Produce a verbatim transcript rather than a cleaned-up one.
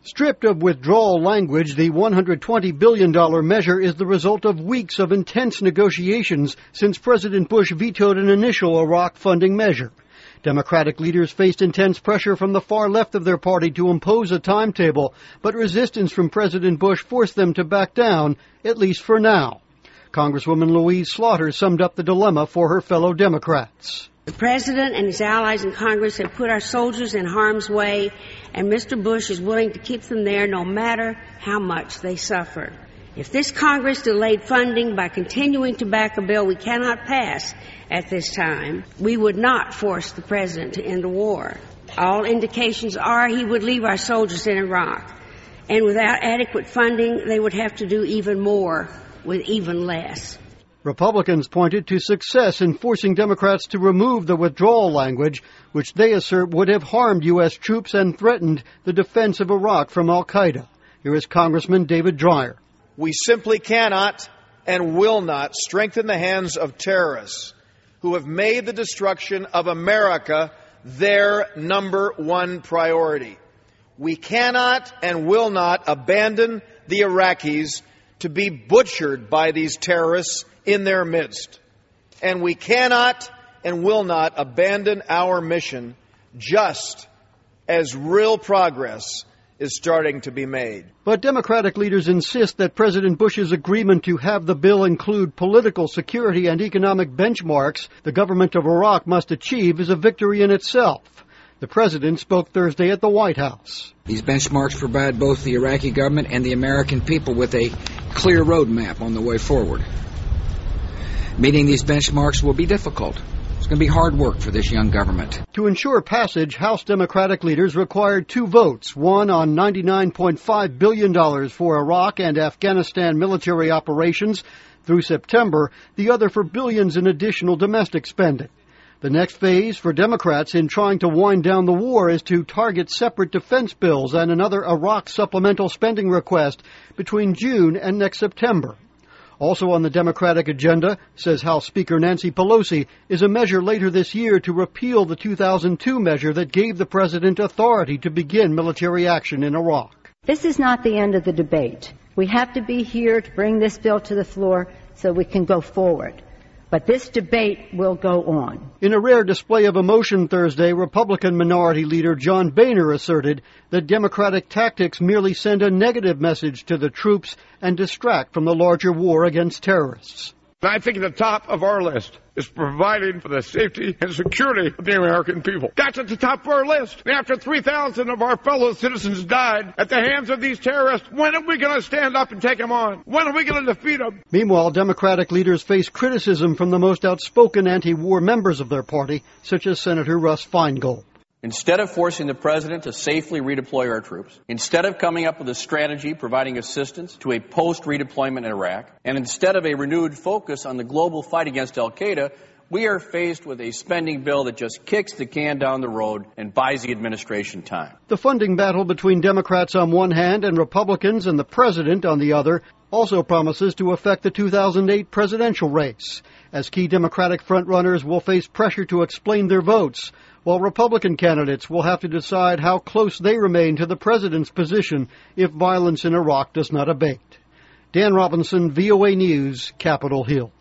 Stripped of withdrawal language, the one hundred twenty billion dollars measure is the result of weeks of intense negotiations since President Bush vetoed an initial Iraq funding measure. Democratic leaders faced intense pressure from the far left of their party to impose a timetable, but resistance from President Bush forced them to back down, at least for now. Congresswoman Louise Slaughter summed up the dilemma for her fellow Democrats. The President and his allies in Congress have put our soldiers in harm's way, and Mister Bush is willing to keep them there no matter how much they suffer. If this Congress delayed funding by continuing to back a bill we cannot pass at this time, we would not force the President to end the war. All indications are he would leave our soldiers in Iraq, and without adequate funding, they would have to do even more with even less. Republicans pointed to success in forcing Democrats to remove the withdrawal language, which they assert would have harmed U S troops and threatened the defense of Iraq from al-Qaeda. Here is Congressman David Dreyer. We simply cannot and will not strengthen the hands of terrorists who have made the destruction of America their number one priority. We cannot and will not abandon the Iraqis to be butchered by these terrorists in their midst. And we cannot and will not abandon our mission just as real progress is starting to be made. But Democratic leaders insist that President Bush's agreement to have the bill include political, security, and economic benchmarks the government of Iraq must achieve is a victory in itself. The president spoke Thursday at the White House. These benchmarks provide both the Iraqi government and the American people with a clear roadmap on the way forward. Meeting these benchmarks will be difficult. It's going to be hard work for this young government. To ensure passage, House Democratic leaders required two votes, one on ninety-nine point five billion dollars for Iraq and Afghanistan military operations through September, the other for billions in additional domestic spending. The next phase for Democrats in trying to wind down the war is to target separate defense bills and another Iraq supplemental spending request between June and next September. Also on the Democratic agenda, says House Speaker Nancy Pelosi, is a measure later this year to repeal the two thousand two measure that gave the president authority to begin military action in Iraq. This is not the end of the debate. We have to be here to bring this bill to the floor so we can go forward. But this debate will go on. In a rare display of emotion Thursday, Republican Minority Leader John Boehner asserted that Democratic tactics merely send a negative message to the troops and distract from the larger war against terrorists. I think the top of our list is providing for the safety and security of the American people. That's at the top of our list. And after three thousand of our fellow citizens died at the hands of these terrorists, when are we going to stand up and take them on? When are we going to defeat them? Meanwhile, Democratic leaders face criticism from the most outspoken anti-war members of their party, such as Senator Russ Feingold. Instead of forcing the president to safely redeploy our troops, instead of coming up with a strategy providing assistance to a post-redeployment in Iraq, and instead of a renewed focus on the global fight against al-Qaeda, we are faced with a spending bill that just kicks the can down the road and buys the administration time. The funding battle between Democrats on one hand and Republicans and the president on the other also promises to affect the two thousand eight presidential race, as key Democratic frontrunners will face pressure to explain their votes, while Republican candidates will have to decide how close they remain to the president's position if violence in Iraq does not abate. Dan Robinson, V O A News, Capitol Hill.